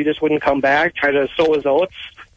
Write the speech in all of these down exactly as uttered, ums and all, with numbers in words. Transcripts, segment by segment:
just wouldn't come back, try to sow his oats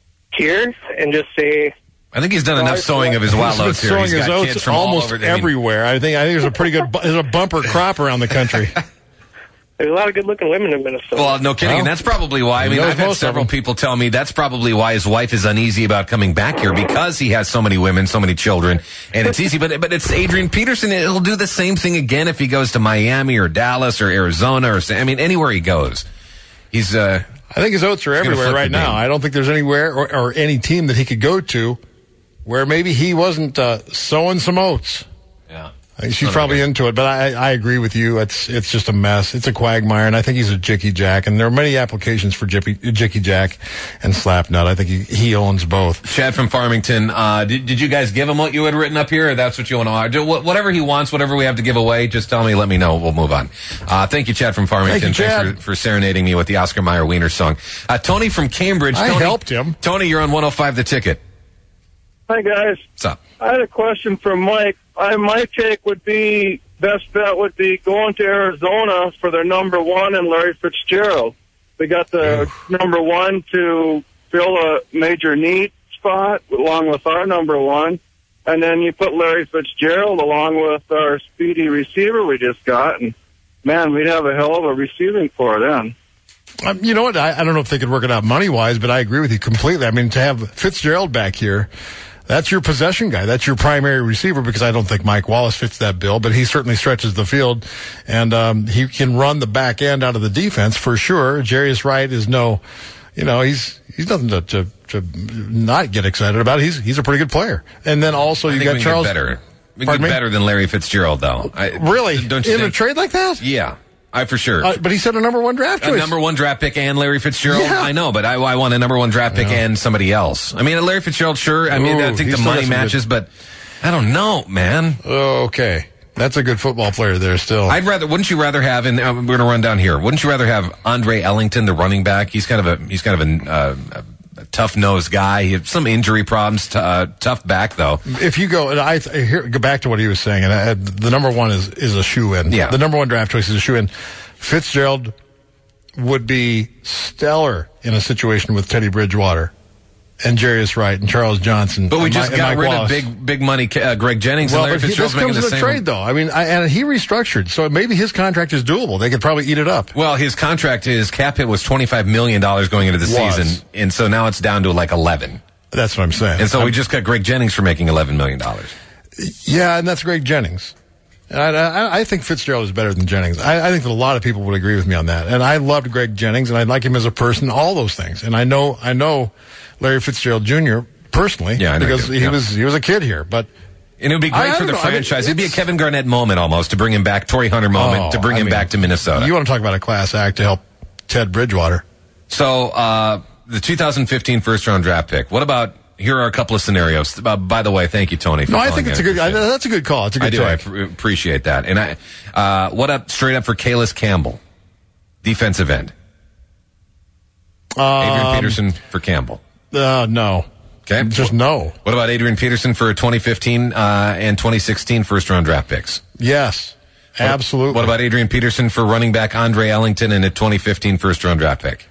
here and just say... I think he's done enough sowing of his wild oats here. Sowing He's his got kids oats from all almost over. I mean, everywhere. I think I think there's a pretty good, there's a bumper crop around the country. There's a lot of good-looking women in Minnesota. Well, no kidding. Well, and that's probably why. I mean, I've had several people tell me that's probably why his wife is uneasy about coming back here, because he has so many women, so many children, and it's easy. But but it's Adrian Peterson. He'll do the same thing again if he goes to Miami or Dallas or Arizona or, I mean, anywhere he goes. He's. Uh, I think his oats are everywhere right now. I don't think there's anywhere or, or any team that he could go to where maybe he wasn't uh, sowing some oats. Yeah. I think she's probably into it, but I, I agree with you. It's it's just a mess. It's a quagmire, and I think he's a Jicky Jack, and there are many applications for Jippy, Jicky Jack and Slapnut. I think he, he owns both. Chad from Farmington, uh, did, did you guys give him what you had written up here, or that's what you want to do? Whatever he wants, whatever we have to give away, just tell me, let me know. We'll move on. Uh, thank you, Chad from Farmington. Thank you, Chad. Thanks for, for serenading me with the Oscar Mayer Wiener song. Uh, Tony from Cambridge. I Tony, helped him. Tony, you're on one oh five The Ticket. Hi, guys. What's up? I had a question for Mike. I, my take would be, best bet would be going to Arizona for their number one and Larry Fitzgerald. They got the Oof. number one to fill a major need spot along with our number one. And then you put Larry Fitzgerald along with our speedy receiver we just got. And, man, we'd have a hell of a receiving corps then. Um, you know what? I, I don't know if they could work it out money-wise, but I agree with you completely. I mean, to have Fitzgerald back here, that's your possession guy. That's your primary receiver, because I don't think Mike Wallace fits that bill, but he certainly stretches the field, and um, he can run the back end out of the defense for sure. Jarius Wright is no, you know, he's he's nothing to, to, to not get excited about. He's he's a pretty good player. And then also I you think got we can Charles. Get better. We can get better than Larry Fitzgerald, though. I, really? Don't you in think? a trade like that? Yeah. I for sure. Uh, but he said a number one draft choice. A number one draft pick and Larry Fitzgerald. Yeah. I know, but I, I want a number one draft pick yeah. and somebody else. I mean, Larry Fitzgerald, sure. I mean, Ooh, I think the money matches, good. but I don't know, man. Okay. That's a good football player there still. I'd rather, wouldn't you rather have, and uh, we're going to run down here, wouldn't you rather have Andre Ellington, the running back? He's kind of a, he's kind of a, uh, a tough-nosed guy. He had some injury problems, t- uh, tough back, though. If you go, and I here, go back to what he was saying, and I, the number one is, is a shoe-in. Yeah. The number one draft choice is a shoe-in. Fitzgerald would be stellar in a situation with Teddy Bridgewater and Jarius Wright and Charles Johnson. But we and just My, got rid Wallace. of big, big money uh, Greg Jennings well, and Larry but he, Fitzgerald's this comes making in the a same. trade, though. I mean, I, and he restructured, so maybe his contract is doable. They could probably eat it up. Well, his contract, his cap hit was twenty-five million dollars going into the was. season, and so now it's down to like eleven. That's what I'm saying. And so I'm, we just got Greg Jennings for making eleven million dollars. Yeah, and that's Greg Jennings. I, I, I think Fitzgerald is better than Jennings. I, I think that a lot of people would agree with me on that. And I loved Greg Jennings, and I like him as a person, all those things. And I know, I know Larry Fitzgerald Junior personally, yeah, because he yeah. was he was a kid here. But and it would be great I, for I the know, franchise. I mean, It'd be a Kevin Garnett moment almost to bring him back, Torrey Hunter moment oh, to bring I him mean, back to Minnesota. You want to talk about a class act to help Ted Bridgewater? So uh, the two thousand fifteen first round draft pick. What about? Here are a couple of scenarios. Uh, by the way, thank you, Tony. For no, I think it's a good. I, that's a good call. It's a good. I do. take. I pr- appreciate that. And I, uh, what up? Straight up for Kalis Campbell, defensive end. Um, Adrian Peterson for Campbell. Uh, no. Okay, just no. What about Adrian Peterson for twenty fifteen uh, and twenty sixteen first round draft picks? Yes, what, absolutely. What about Adrian Peterson for running back Andre Ellington and a twenty fifteen first round draft pick?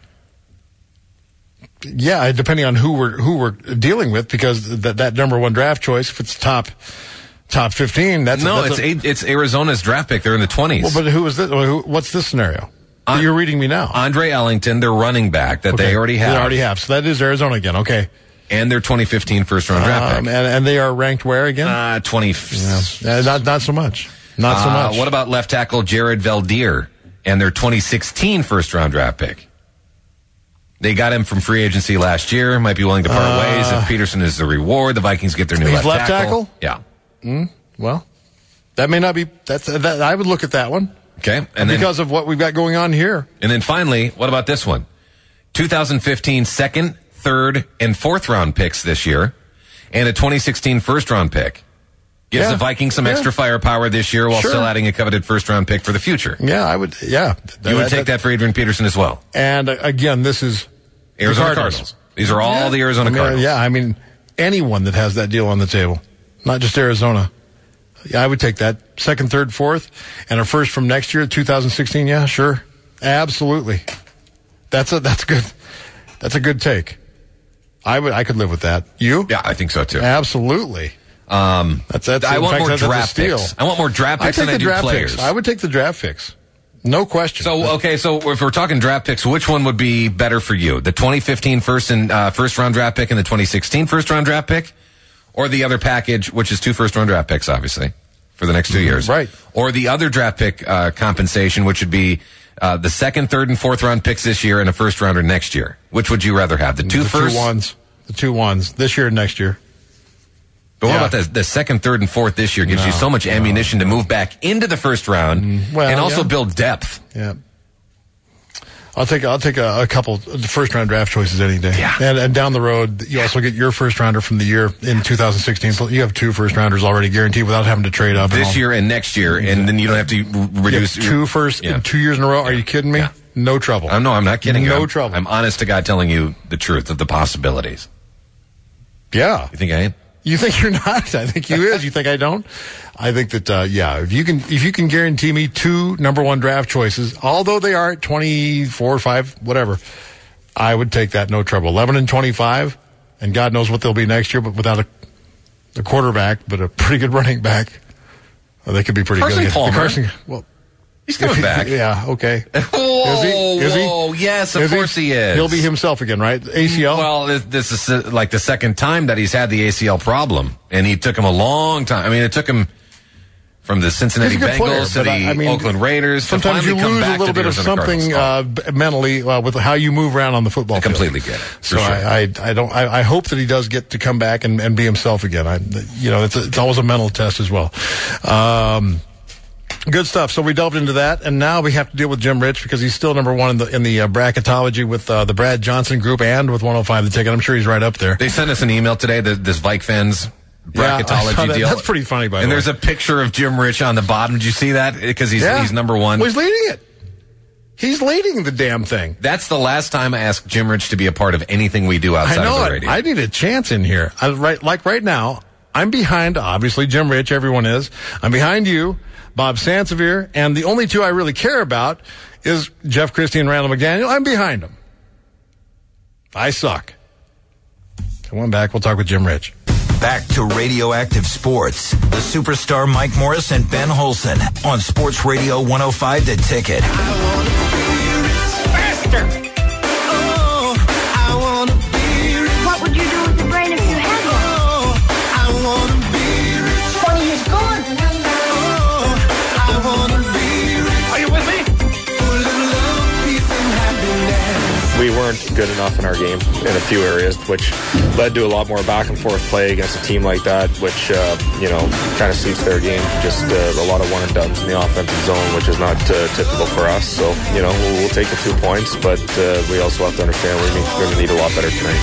Yeah, depending on who we're who we're dealing with, because that that number one draft choice, if it's top top fifteen, that's no, a, that's it's a, a, it's Arizona's draft pick. They're in the twenties. Well, but who is this? Who, what's this scenario? An- You're reading me now. Andre Ellington, their running back that okay. they already have. They already have. So that is Arizona again. Okay. And their twenty fifteen first round draft um, pick. And, and they are ranked where again? Uh, twenty. Yeah. Uh, not not so much. Not so uh, much. What about left tackle Jared Valdir and their twenty sixteen first round draft pick? They got him from free agency last year. Might be willing to part uh, ways if Peterson is the reward. The Vikings get their new he's left, left tackle. tackle. Yeah. Mm, well, that may not be. That's that. I would look at that one. Okay. And because then, of what we've got going on here. And then finally, what about this one? twenty fifteen second, third, and fourth round picks this year, and a twenty sixteen first round pick. Gives yeah. the Vikings some yeah. extra firepower this year while sure. still adding a coveted first round pick for the future. Yeah, I would. Yeah, you would take that for Adrian Peterson as well. And uh, again, this is Arizona Cardinals. Cardinals. These are all yeah. the Arizona I mean, Cardinals. Yeah, I mean, anyone that has that deal on the table, not just Arizona. Yeah, I would take that. Second, third, fourth, and a first from next year, two thousand sixteen. Yeah, sure. Absolutely. That's a that's good. That's a good take. I would I could live with that. You? Yeah, I think so too. Absolutely. Um, that's that's. I want fact, more that's draft picks. I want more draft picks than I do players. Picks. I would take the draft picks. No question. So okay, so if we're talking draft picks, which one would be better for you? The twenty fifteen first and uh, first round draft pick and the twenty sixteen first round draft pick, or the other package, which is two first round draft picks, obviously, for the next two years, right? Or the other draft pick uh, compensation, which would be uh, the second, third, and fourth round picks this year and a first rounder next year. Which would you rather have? The two the first two ones, the two ones this year and next year. But what yeah. about the, the second, third, and fourth this year? Gives no, you so much ammunition no. to move back into the first round mm, well, and also yeah. build depth. Yeah. I'll take I'll take a, a couple of first round draft choices any day. Yeah. And, and down the road, you also get your first rounder from the year in two thousand sixteen. So you have two first rounders already guaranteed without having to trade up. This year and next year, and then you don't have to reduce you have two first yeah. two years in a row. Are you kidding me? Yeah. No trouble. I'm no, I'm not kidding you. No I'm, trouble. I'm honest to God telling you the truth of the possibilities. Yeah. You think I ain't? You think you're not? I think you is. You think I don't? I think that uh, yeah. If you can, if you can guarantee me two number one draft choices, although they are at twenty-four, five, whatever, I would take that no trouble. Eleven and twenty-five, and God knows what they'll be next year. But without a, a quarterback, but a pretty good running back, well, they could be pretty Carson good. Palmer. Carson, well, he's coming he, back. Yeah. Okay. Whoa, is he? Is he? whoa, yes, of is course he? he is. He'll be himself again, right? A C L. Well, this, this is uh, like the second time that he's had the A C L problem, and he took him a long time. I mean, it took him from the Cincinnati Bengals player, to the I, I mean, Oakland Raiders. Sometimes to you come lose back a little to bit of something uh, mentally uh, with how you move around on the football I field. completely get it. So sure. I, I, I don't. I, I hope that he does get to come back and, and be himself again. I, you know, it's a, it's always a mental test as well. Um, good stuff. So we delved into that, and now we have to deal with Jim Rich because he's still number one in the in the uh, bracketology with uh, the Brad Johnson group and with one oh five The Ticket. I'm sure he's right up there. They sent us an email today. The, this Vike fans bracketology yeah, that. deal. That's pretty funny, by and the way. And there's a picture of Jim Rich on the bottom. Did you see that? Because he's yeah. he's number one. Well, he's leading it. He's leading the damn thing. That's the last time I asked Jim Rich to be a part of anything we do outside I know of the it. radio. I need a chance in here. I, right, like right now, I'm behind, obviously, Jim Rich, everyone is. I'm behind you, Bob Sansevier, and the only two I really care about is Jeff Christie and Randall McDaniel. I'm behind them. I suck. Come on back. We'll talk with Jim Rich. Back to Radioactive Sports. The superstar Mike Morris and Ben Holson on Sports Radio one oh five The Ticket. Faster! Oh, I wanna be rich. What would you do with the brain if you had one? Oh, I wanna be rich. Funny is gone. Oh, I wanna be rich. Are you with me? Full of love, peace, and happiness. We weren't good enough in our game in a few areas, which led to a lot more back and forth play against a team like that, which, uh, you know, kind of suits their game. Just uh, a lot of one and dones in the offensive zone, which is not uh, typical for us. So, you know, we'll, we'll take the two points, but uh, we also have to understand we're going to need a lot better tonight.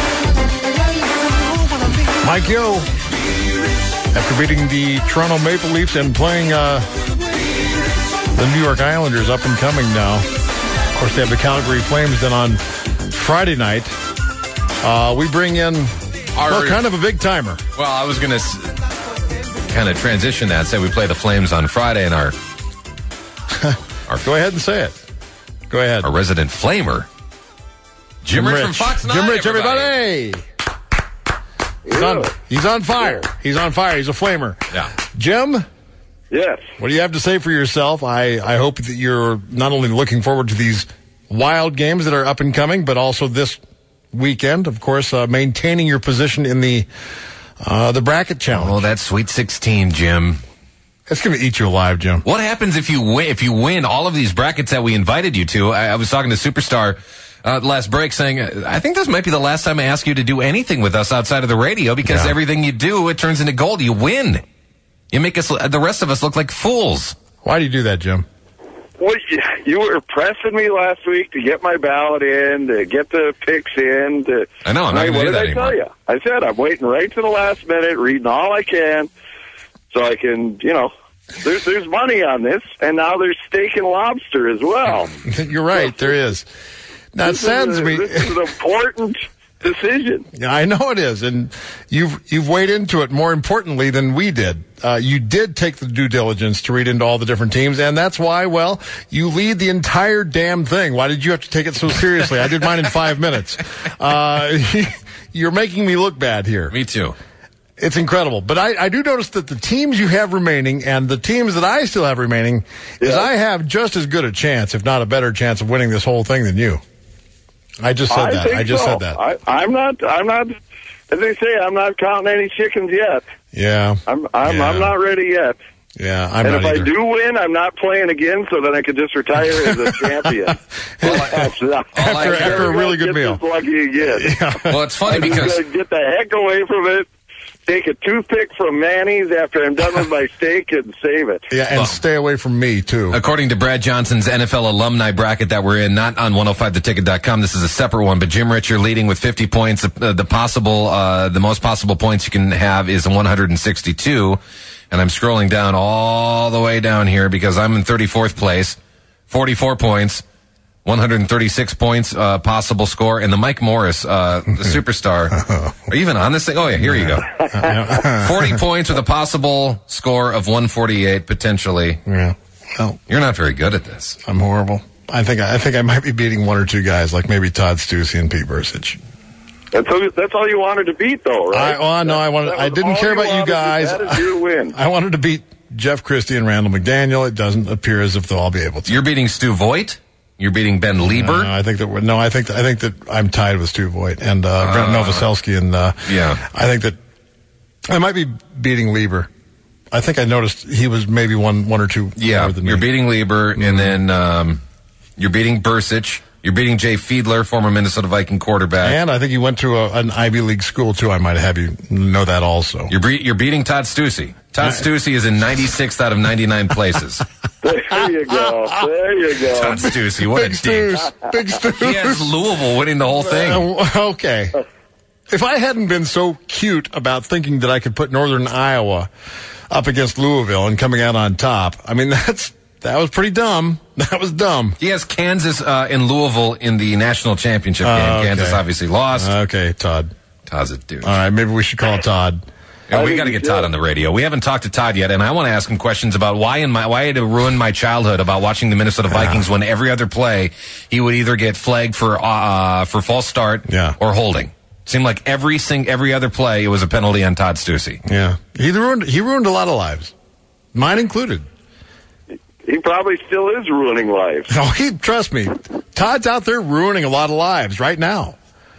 Mike Yo, after beating the Toronto Maple Leafs and playing uh, the New York Islanders, up and coming now. Of course, they have the Calgary Flames then on Friday night. Uh, we bring in, Our, well, kind of a big timer. Well, I was going to s- kind of transition that, say we play the Flames on Friday, and our, our Go ahead and say it. Go ahead. our resident Flamer, Jim, Rich from Fox nine. Jim Rich, everybody. He's on, he's on fire. He's on fire. He's a Flamer. Yeah. Jim? Yes. What do you have to say for yourself? I, I hope that you're not only looking forward to these wild games that are up and coming, but also this weekend, of course, uh, maintaining your position in the uh, the bracket challenge. Oh, that Sweet sixteen, Jim. It's going to eat you alive, Jim. What happens if you win, if you win all of these brackets that we invited you to? I, I was talking to Superstar uh, last break saying, I think this might be the last time I ask you to do anything with us outside of the radio because Yeah. everything you do, it turns into gold. You win. You make us, the rest of us look like fools. Why do you do that, Jim? Well, you, you were pressing me last week to get my ballot in, to get the picks in. To, I know, I'm not Hey, going to do what that did I anymore. tell you? I said I'm waiting right to the last minute, reading all I can, so I can, you know, there's there's money on this, and now there's steak and lobster as well. You're right. There is. Now, it This is saddens a- me. This is an important decision. Yeah, I know it is, and you've you've weighed into it more importantly than we did. Uh, you did take the due diligence to read into all the different teams, and that's why, well, you lead the entire damn thing. Why did you have to take it so seriously? I did mine in five minutes. Uh, you're making me look bad here. Me too. It's incredible. But I, I do notice that the teams you have remaining and the teams that I still have remaining Yeah. is I have just as good a chance, if not a better chance, of winning this whole thing than you. I just said I that. think I just so. said that. I, I'm not. I'm not. As they say, I'm not counting any chickens yet. Yeah. I'm. I'm. Yeah. I'm not ready yet. Yeah, I'm and not if either. I do win, I'm not playing again, so that I could just retire as a champion. after, after a really good meal. Lucky again. Yeah. Well, it's funny I'm because just gonna get the heck away from it. Take a toothpick from Manny's after I'm done with my steak and save it. Yeah, and Well, stay away from me, too. according to Brad Johnson's N F L alumni bracket that we're in, not on one oh five the ticket dot com, this is a separate one, but Jim Richer leading with fifty points. The, the possible, uh, the most possible points you can have is one hundred sixty-two. And I'm scrolling down all the way down here because I'm in thirty-fourth place, forty-four points, one hundred thirty-six points, uh, possible score. And the Mike Morris, uh, the superstar. Are you even on this thing? Oh, yeah, here you go. forty points with a possible score of one forty-eight, potentially. Yeah. Well, You're not very good at this. I'm horrible. I think I think I might be beating one or two guys, like maybe Todd Stussy and Pete Bursich. That's all, that's all you wanted to beat, though, right? I, well, no, I wanted. That I was didn't all care about you wanted. guys. That is your win. I wanted to beat Jeff Christie and Randall McDaniel. It doesn't appear as if they'll all be able to. You're beating Stu Voigt. You're beating Ben Lieber. No, I think that we're, no, I think that, I think that I'm tied with Stu Voigt and uh, Brent Novoselsky, and uh, yeah. I think that I might be beating Lieber. I think I noticed he was maybe one one or two Yeah, more than you're me. beating Lieber, and then um, you're beating Bursich. You're beating Jay Fiedler, former Minnesota Viking quarterback. And I think he went to a, an Ivy League school too. I might have you know that also. You're, bre- you're beating Todd Stussy. Todd Stussy is in ninety-sixth out of ninety-nine places. There you go. There you go. Todd Stussy, what Big a dick. Stoos. Big Stoos. He has Louisville winning the whole thing. Uh, okay. If I hadn't been so cute about thinking that I could put Northern Iowa up against Louisville and coming out on top, I mean, that's that was pretty dumb. That was dumb. He has Kansas uh, in Louisville in the national championship game. Uh, okay. Kansas obviously lost. Okay, Todd. Todd's a dude. All right, maybe we should call Todd. Yeah, we think got to you get Todd should. on the radio. We haven't talked to Todd yet, and I want to ask him questions about why in my why it ruined my childhood about watching the Minnesota Vikings when every other play he would either get flagged for uh, for false start Yeah. or holding. Seemed like every sing every other play it was a penalty on Todd Stussy. Yeah, he ruined he ruined a lot of lives, mine included. He probably still is ruining lives. Oh, he trust me, Todd's out there ruining a lot of lives right now.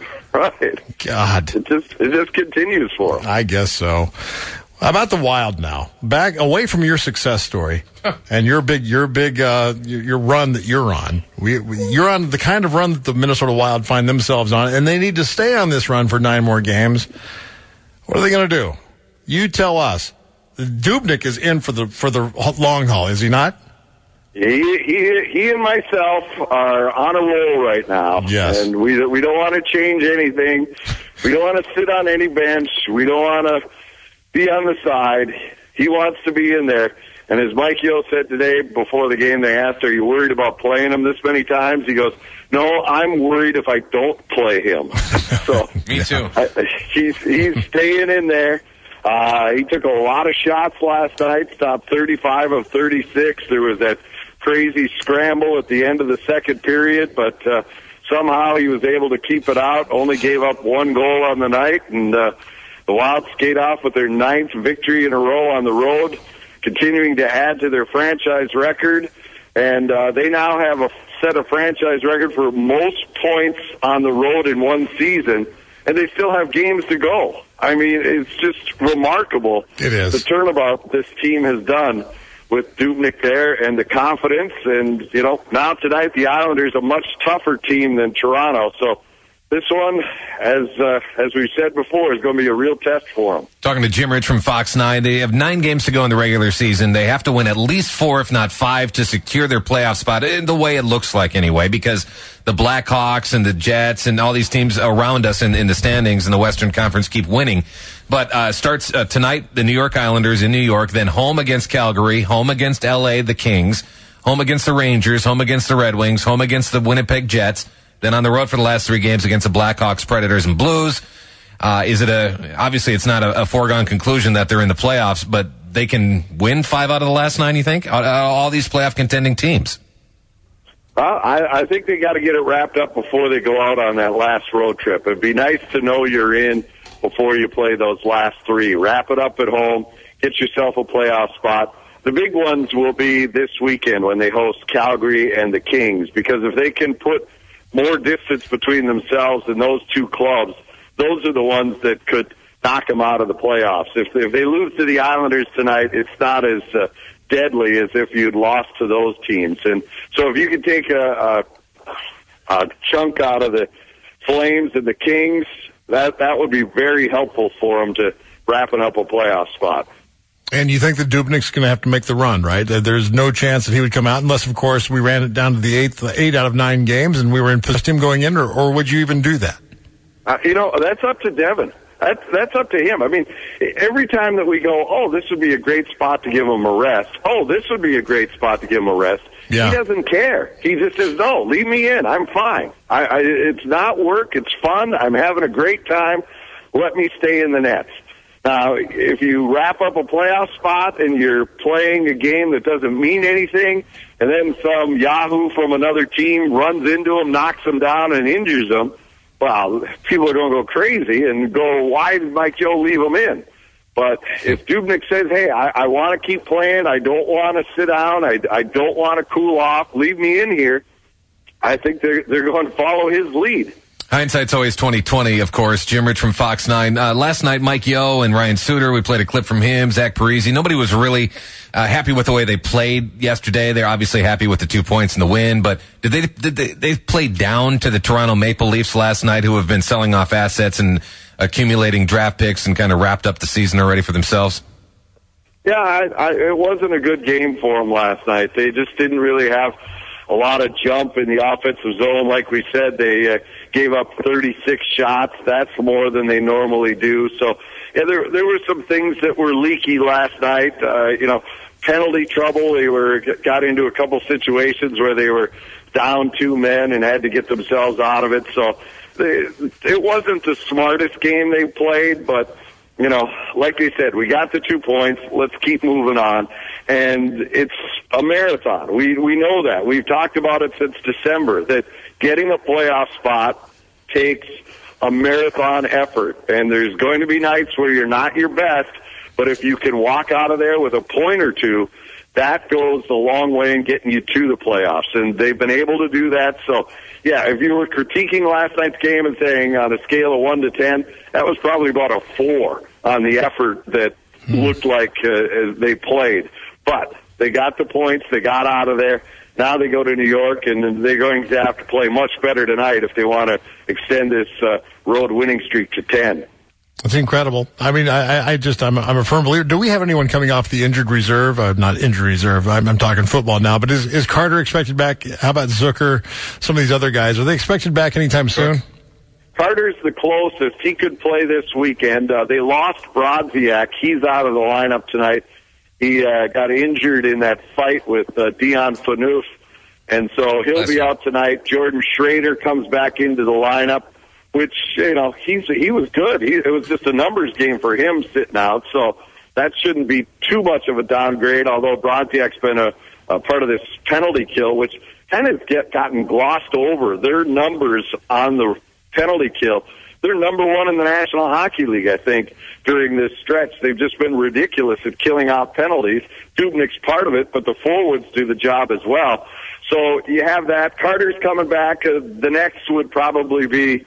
Right. God, It just it just continues for him. I guess so. How about the Wild now? Back away from your success story and your big, your big, uh, your, your run that you're on. We, we, you're on the kind of run that the Minnesota Wild find themselves on, and they need to stay on this run for nine more games. What are they going to do? You tell us. Dubnyk is in for the for the long haul, is he not? He, he, he and myself are on a roll right now. Yes. And we, we don't want to change anything. We don't want to sit on any bench. We don't want to be on the side. He wants to be in there. And as Mike Yo said today before the game, they asked, are you worried about playing him this many times? He goes, no, I'm worried if I don't play him. So Me too. I, he's, he's staying in there. Uh, he took a lot of shots last night, stopped thirty-five of thirty-six. There was that crazy scramble at the end of the second period, but uh, somehow he was able to keep it out, only gave up one goal on the night, and uh, the Wild skate off with their ninth victory in a row on the road, continuing to add to their franchise record, and uh, they now have a set a franchise record for most points on the road in one season, and they still have games to go. I mean, it's just remarkable. It is. The turnabout this team has done with Dubnyk there and the confidence. And, you know, now tonight the Islanders are a much tougher team than Toronto. So this one, as uh, as we said before, is going to be a real test for them. Talking to Jim Rich from Fox nine, they have nine games to go in the regular season. They have to win at least four, if not five, to secure their playoff spot, in the way it looks like anyway, because the Blackhawks and the Jets and all these teams around us in, in the standings in the Western Conference keep winning. But uh, starts uh, tonight, the New York Islanders in New York, then home against Calgary, home against L A, the Kings, home against the Rangers, home against the Red Wings, home against the Winnipeg Jets, Then on the road for the last three games against the Blackhawks, Predators, and Blues. Uh, is it a, obviously it's not a, a foregone conclusion that they're in the playoffs, but they can win five out of the last nine, you think? All, all these playoff contending teams. Well, I, I think they got to get it wrapped up before they go out on that last road trip. It'd be nice to know you're in before you play those last three. Wrap it up at home, get yourself a playoff spot. The big ones will be this weekend when they host Calgary and the Kings, because if they can put more distance between themselves and those two clubs, those are the ones that could knock them out of the playoffs. If, if they lose to the Islanders tonight, it's not as uh, deadly as if you'd lost to those teams. And so if you can take a, a, a chunk out of the Flames and the Kings, that, that would be very helpful for them to wrapping up a playoff spot. And you think that Dubnyk's going to have to make the run, right? There's no chance that he would come out unless, of course, we ran it down to the eighth, eight out of nine games and we were in him going in, or, or would you even do that? Uh, you know, that's up to Devin. That's, that's up to him. I mean, every time that we go, oh, this would be a great spot to give him a rest. Oh, this would be a great spot to give him a rest. Yeah. He doesn't care. He just says, no, leave me in. I'm fine. I, I, it's not work. It's fun. I'm having a great time. Let me stay in the nets. Now, if you wrap up a playoff spot and you're playing a game that doesn't mean anything, and then some yahoo from another team runs into him, knocks him down, and injures him, well, people are going to go crazy and go, why did Mike Yeo leave him in? But if Dubnyk says, hey, I, I want to keep playing, I don't want to sit down, I, I don't want to cool off, leave me in here, I think they're, they're going to follow his lead. Hindsight's always twenty twenty, of course. Jim Rich from Fox nine. Uh, last night, Mike Yeo and Ryan Suter, we played a clip from him, Zach Parise. Nobody was really uh, happy with the way they played yesterday. They're obviously happy with the two points and the win, but did they, did they, they played down to the Toronto Maple Leafs last night, who have been selling off assets and accumulating draft picks and kind of wrapped up the season already for themselves? Yeah, I, I, it wasn't a good game for them last night. They just didn't really have a lot of jump in the offensive zone. Like we said, they uh, gave up thirty-six shots. That's more than they normally do. So, yeah, there there were some things that were leaky last night. Uh, you know, penalty trouble. They were got into a couple situations where they were down two men and had to get themselves out of it. So, they, it wasn't the smartest game they played, but you know, like they said, we got the two points. Let's keep moving on. And it's a marathon. We we know that. We've talked about it since December, that getting a playoff spot takes a marathon effort. And there's going to be nights where you're not your best, but if you can walk out of there with a point or two, that goes a long way in getting you to the playoffs. And they've been able to do that. So, yeah, if you were critiquing last night's game and saying on a scale of one to ten, that was probably about a four on the effort that looked like uh, they played. But they got the points. They got out of there. Now they go to New York, and they're going to have to play much better tonight if they want to extend this uh, road winning streak to ten. It's incredible. I mean, I, I just, I'm, I'm a firm believer. Do we have anyone coming off the injured reserve? Uh, not injured reserve. I'm, I'm talking football now. But is, is Carter expected back? How about Zucker? Some of these other guys. Are they expected back anytime soon? Carter's the closest. He could play this weekend. Uh, they lost Brodziak. He's out of the lineup tonight. He uh, got injured in that fight with uh, Dion Phaneuf, and so he'll That's be out tonight. Jordan Schrader comes back into the lineup, which, you know, he's he was good. He, it was just a numbers game for him sitting out, so that shouldn't be too much of a downgrade, although Brodziak's been a, a part of this penalty kill, which kind of get gotten glossed over. Their numbers on the penalty kill, they're number one in the National Hockey League, I think, during this stretch. They've just been ridiculous at killing out penalties. Dubnyk's part of it, but the forwards do the job as well. So you have that. Carter's coming back. Uh, the next would probably be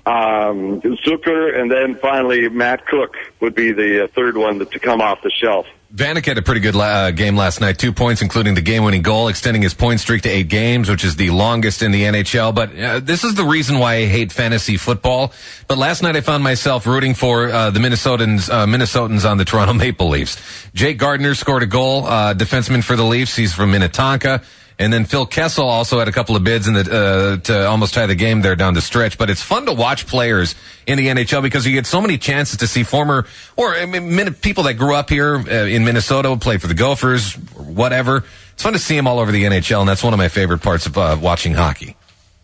um, Zucker, and then finally Matt Cook would be the uh, third one to come off the shelf. Vanek had a pretty good uh, game last night. Two points, including the game-winning goal, extending his point streak to eight games, which is the longest in the N H L. But uh, this is the reason why I hate fantasy football. But last night I found myself rooting for uh, the Minnesotans uh, Minnesotans on the Toronto Maple Leafs. Jake Gardiner scored a goal, uh, defenseman for the Leafs. He's from Minnetonka. And then Phil Kessel also had a couple of bids in the, uh, to almost tie the game there down the stretch. But it's fun to watch players in the N H L because you get so many chances to see former or I mean, people that grew up here uh, in Minnesota, play for the Gophers, or whatever. It's fun to see them all over the N H L, and that's one of my favorite parts of uh, watching hockey.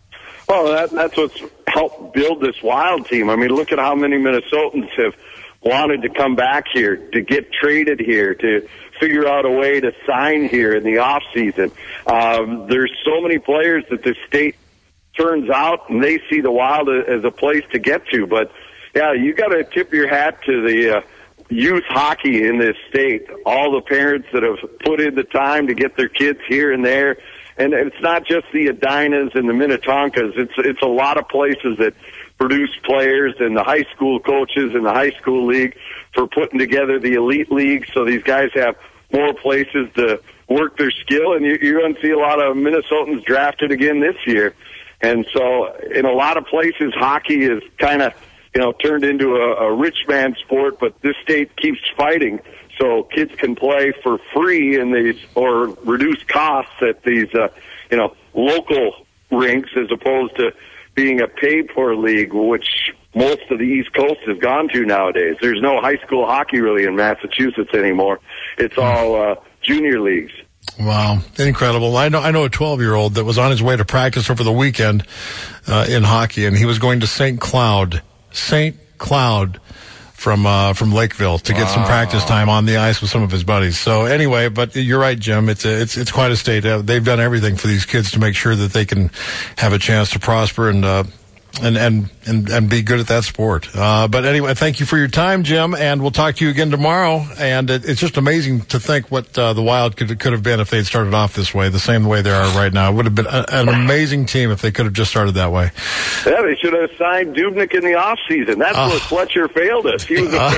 Well, that, that's what's helped build this Wild team. I mean, look at how many Minnesotans have wanted to come back here, to get traded here, to figure out a way to sign here in the off season. Um, there's so many players that the state turns out, and they see the Wild as a place to get to. But yeah, you got to tip your hat to the uh, youth hockey in this state. All the parents that have put in the time to get their kids here and there. And it's not just the Edinas and the Minnetonkas. It's it's a lot of places that produce players, and the high school coaches in the high school league for putting together the elite league, so these guys have more places to work their skill. And you, you're going to see a lot of Minnesotans drafted again this year. And so in a lot of places, hockey is kind of, you know, turned into a, a rich man sport, but this state keeps fighting so kids can play for free in these, or reduced costs at these, uh, you know, local rinks, as opposed to being a paid-for league, which most of the East Coast has gone to nowadays. There's no high school hockey really in Massachusetts anymore. It's all uh, junior leagues. Wow, incredible! I know I know a twelve-year-old that was on his way to practice over the weekend uh, in hockey, and he was going to Saint Cloud, Saint Cloud. From uh, from Lakeville to get wow. some practice time on the ice with some of his buddies. So anyway, but you're right, Jim. It's a, it's it's quite a state. Uh, they've done everything for these kids to make sure that they can have a chance to prosper and uh, and, and and and be good at that sport. Uh, but anyway, thank you for your time, Jim, and we'll talk to you again tomorrow. And it, it's just amazing to think what uh, the Wild could could have been if they'd started off this way, the same way they are right now. It would have been a, an amazing team if they could have just started that way. Yeah, they should have signed Dubnyk in the off season. That's uh, where Fletcher failed us. He was a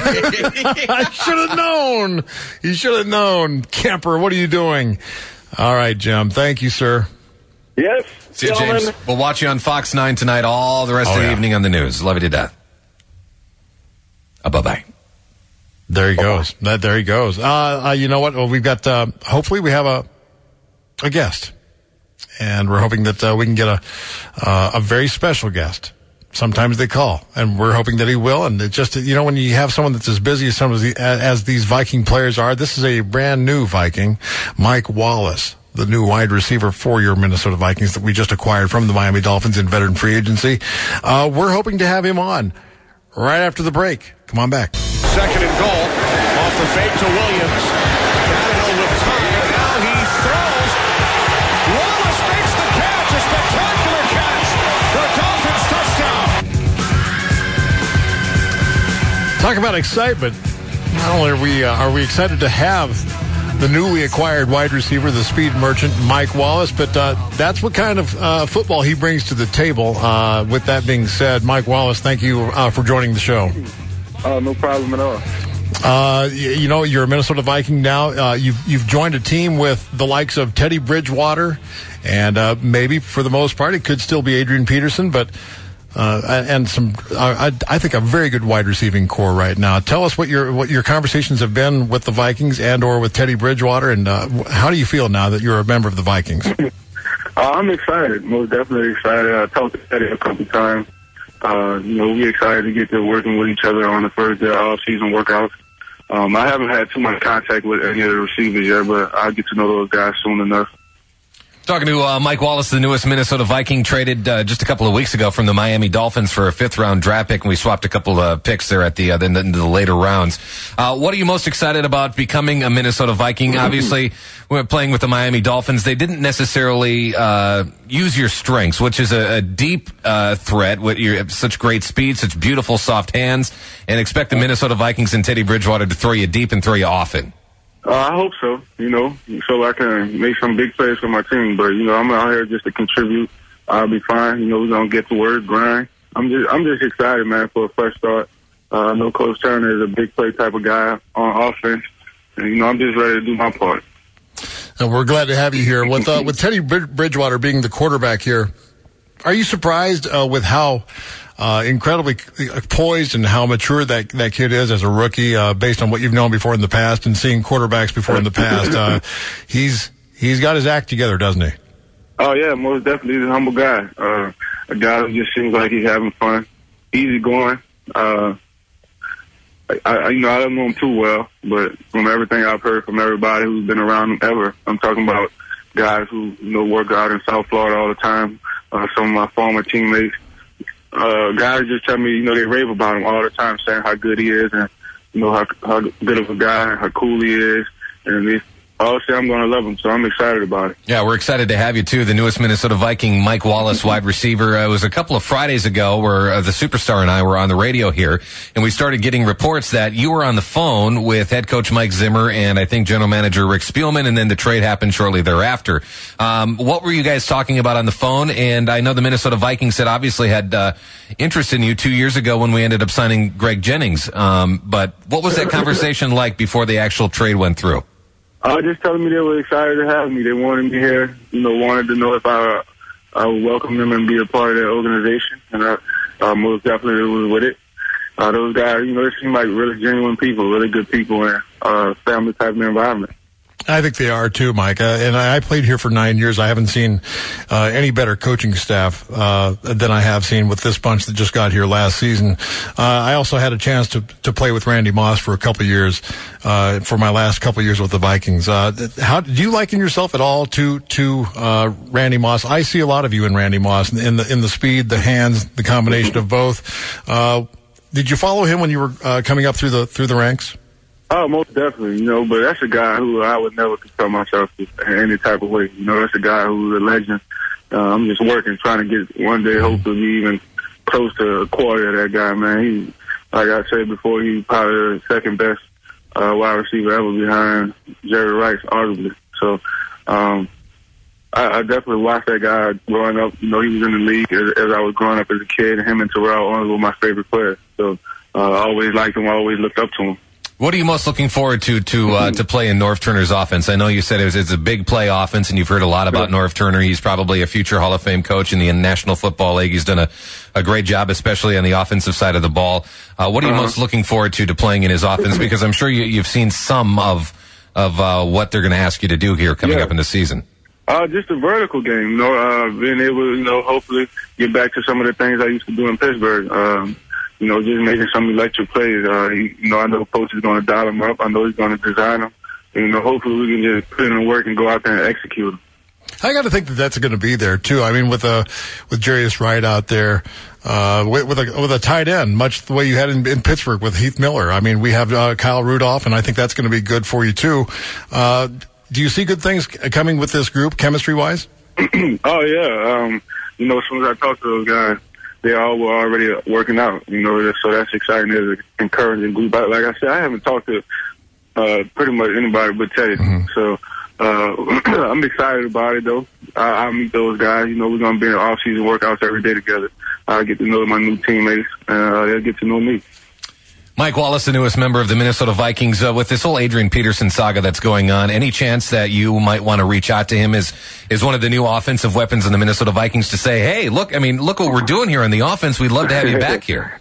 I should have known. You should have known. Kemper, what are you doing? All right, Jim. Thank you, sir. Yes. See you, James. We'll watch you on Fox nine tonight, all the rest oh, of the yeah. evening on the news. Love you to death. Uh, bye-bye. There he goes. That, there he goes. Uh, uh, you know what? Well, we've got, uh, hopefully we have a, a guest. And we're hoping that uh, we can get a, uh, a very special guest. Sometimes they call, and we're hoping that he will. And it just, you know, when you have someone that's as busy as some of the, as these Viking players are, this is a brand new Viking, Mike Wallace, the new wide receiver for your Minnesota Vikings that we just acquired from the Miami Dolphins in veteran free agency. Uh, we're hoping to have him on right after the break. Come on back. Second and goal. Off the fake to Williams. Tannehill with time. Now he throws. Wallace makes the catch. A spectacular catch. The Dolphins touchdown. Talk about excitement. Not only are we, uh, are we excited to have the newly acquired wide receiver, the speed merchant, Mike Wallace, but uh, that's what kind of uh, football he brings to the table. Uh, with that being said, Mike Wallace, thank you uh, for joining the show. Oh, no problem at all. Uh, you, you know, you're a Minnesota Viking now. Uh, you've, you've joined a team with the likes of Teddy Bridgewater, and uh, maybe for the most part it could still be Adrian Peterson, but Uh, and some, uh, I, I think, a very good wide receiving core right now. Tell us what your what your conversations have been with the Vikings and or with Teddy Bridgewater, and uh, how do you feel now that you're a member of the Vikings? Uh, I'm excited, most definitely excited. I talked to Teddy a couple times. Uh, you know, we're excited to get to working with each other on the first day of off-season workouts. Um, I haven't had too much contact with any of the receivers yet, but I'll get to know those guys soon enough. Talking to uh, Mike Wallace, the newest Minnesota Viking, traded uh, just a couple of weeks ago from the Miami Dolphins for a fifth-round draft pick, and we swapped a couple of uh, picks there at the, uh, the, the, the later rounds. Uh, what are you most excited about becoming a Minnesota Viking? Obviously, we're playing with the Miami Dolphins. They didn't necessarily uh, use your strengths, which is a, a deep uh, threat. With you have such great speed, such beautiful, soft hands, and expect the Minnesota Vikings and Teddy Bridgewater to throw you deep and throw you often. Uh, I hope so, you know, so I can make some big plays for my team. But, you know, I'm out here just to contribute. I'll be fine. You know, we're going to get to work, grind. I'm just I'm just excited, man, for a fresh start. Uh, I know Coach Turner is a big play type of guy on offense. And, you know, I'm just ready to do my part. And we're glad to have you here. With, uh, with Teddy Bridgewater being the quarterback here, are you surprised uh, with how Uh, incredibly poised and how mature that, that kid is as a rookie, uh, based on what you've known before in the past and seeing quarterbacks before in the past? Uh, he's, he's got his act together, doesn't he? Oh, yeah, most definitely. He's a humble guy. Uh, a guy who just seems like he's having fun, easy going. Uh, I, I, you know, I don't know him too well, but from everything I've heard from everybody who's been around him ever, I'm talking about guys who, you know, work out in South Florida all the time, uh, some of my former teammates. Uh, guys just tell me, you know, they rave about him all the time, saying how good he is and, you know, how, how good of a guy, how cool he is. And they all say I'm going to love him, so I'm excited about it. Yeah, we're excited to have you, too. The newest Minnesota Viking, Mike Wallace, wide receiver. Uh, it was a couple of Fridays ago where uh, the Superstar and I were on the radio here, and we started getting reports that you were on the phone with head coach Mike Zimmer and I think general manager Rick Spielman, and then the trade happened shortly thereafter. Um, what were you guys talking about on the phone? And I know the Minnesota Vikings had obviously had uh, interest in you two years ago when we ended up signing Greg Jennings. Um, but what was that conversation like before the actual trade went through? Uh, just telling me they were excited to have me. They wanted me here, you know, wanted to know if I, I would welcome them and be a part of their organization. And I uh, most definitely was with it. Uh, those guys, you know, they seem like really genuine people, really good people, and uh, family type of environment. I think they are too, Mike. Uh, and I played here for nine years. I haven't seen uh, any better coaching staff uh, than I have seen with this bunch that just got here last season. Uh, I also had a chance to to play with Randy Moss for a couple of years, uh, for my last couple of years with the Vikings. Uh, how do you liken yourself at all to to uh, Randy Moss? I see a lot of you in Randy Moss in the in the speed, the hands, the combination of both. Uh, did you follow him when you were uh, coming up through the through the ranks? Oh, most definitely, you know, but that's a guy who I would never compare myself to in any type of way. You know, that's a guy who's a legend. Uh, I'm just working, trying to get one day, hopefully, even close to a quarter of that guy, man. He, like I said before, he's probably the second best uh, wide receiver ever behind Jerry Rice, arguably. So, um, I, I definitely watched that guy growing up. You know, he was in the league as, as I was growing up as a kid. Him and Terrell Owens were my favorite players. So, uh, I always liked him. I always looked up to him. What are you most looking forward to to uh, to play in Norv Turner's offense? I know you said it was, it's a big play offense, and you've heard a lot about Norv Turner. He's probably a future Hall of Fame coach in the National Football League. He's done a, a great job, especially on the offensive side of the ball. Uh, what are you uh-huh. most looking forward to to playing in his offense? Because I'm sure you, you've seen some of of uh, what they're going to ask you to do here coming yeah. up in the season. Uh, just a vertical game, you know, uh, being able, you know, hopefully get back to some of the things I used to do in Pittsburgh. Um, You know, just making some electric plays. Uh, you know, I know Coach is going to dial them up. I know he's going to design them. And, you know, hopefully we can just put in the work and go out there and execute them. I got to think that that's going to be there too. I mean, with a with Jarius Wright out there, uh, with, with a with a tight end, much the way you had in, in Pittsburgh with Heath Miller. I mean, we have uh, Kyle Rudolph, and I think that's going to be good for you too. Uh, do you see good things coming with this group, chemistry wise? Oh yeah. Um, you know, as soon as I talk to those guys, they all were already working out, you know, so that's exciting. It's an encouraging group. But like I said, I haven't talked to uh, pretty much anybody but Teddy. Mm-hmm. So uh, I'm excited about it, though. I, I'll meet those guys. You know, we're going to be in off-season workouts every day together. I'll get to know my new teammates, and uh, they'll get to know me. Mike Wallace, the newest member of the Minnesota Vikings, uh, with this whole Adrian Peterson saga that's going on, any chance that you might want to reach out to him as, as one of the new offensive weapons in the Minnesota Vikings to say, hey, look, I mean, look what we're doing here on the offense. We'd love to have you back here.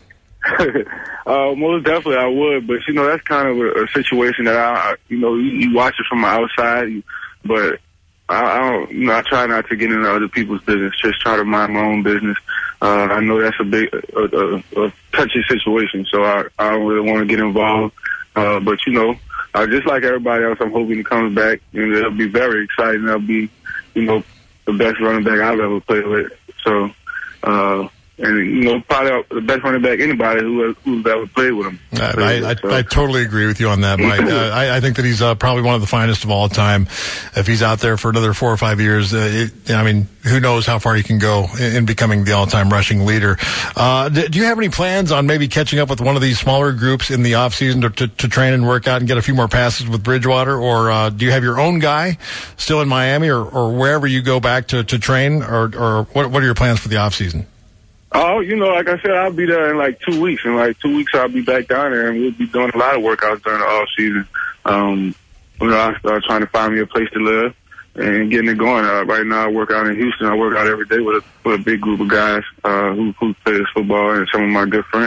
uh, most definitely I would, but, you know, that's kind of a, a situation that, I, you know, you, you watch it from the outside, but I, I don't, you know, I try not to get into other people's business, just try to mind my own business. Uh, I know that's a big, a, a, a touchy situation, so I, I don't really want to get involved. Uh, but, you know, uh, just like everybody else, I'm hoping he comes back, and it'll be very exciting. It'll be, you know, the best running back I've ever played with. So, uh, and, you know, probably the best running back anybody who who's ever played with him. I, I, I, so. I totally agree with you on that, Mike. uh, I, I think that he's uh, probably one of the finest of all time. If he's out there for another four or five years, uh, it, I mean, who knows how far he can go in, in becoming the all-time rushing leader. Uh, do, do you have any plans on maybe catching up with one of these smaller groups in the off-season to, to, to train and work out and get a few more passes with Bridgewater? Or uh, do you have your own guy still in Miami or, or wherever you go back to, to train? Or, or what, what are your plans for the off-season? Oh, you know, like I said, I'll be there in like two weeks. In like two weeks, I'll be back down there, and we'll be doing a lot of workouts during the off season. Um, you know, I start trying to find me a place to live and getting it going. Uh, right now, I work out in Houston. I work out every day with a, with a big group of guys uh, who who play this football and some of my good friends.